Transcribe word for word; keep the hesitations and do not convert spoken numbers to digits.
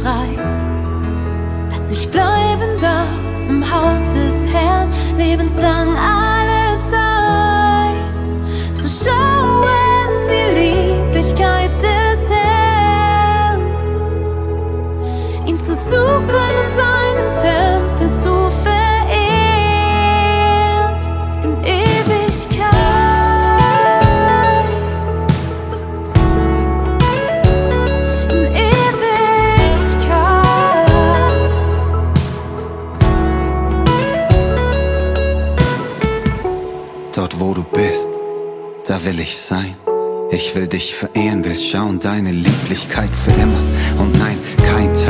bereit, dass ich bleiben darf im Haus des Herrn, lebenslang alle Zeit, zu schauen die Lieblichkeit des Herrn, ihn zu suchen in seinem Tempel zu verehren, in Ewigkeit. In Ewigkeit. Dort wo du bist, da will ich sein. Ich will dich verehren, will schauen deine Lieblichkeit für immer. Und nein, kein Tag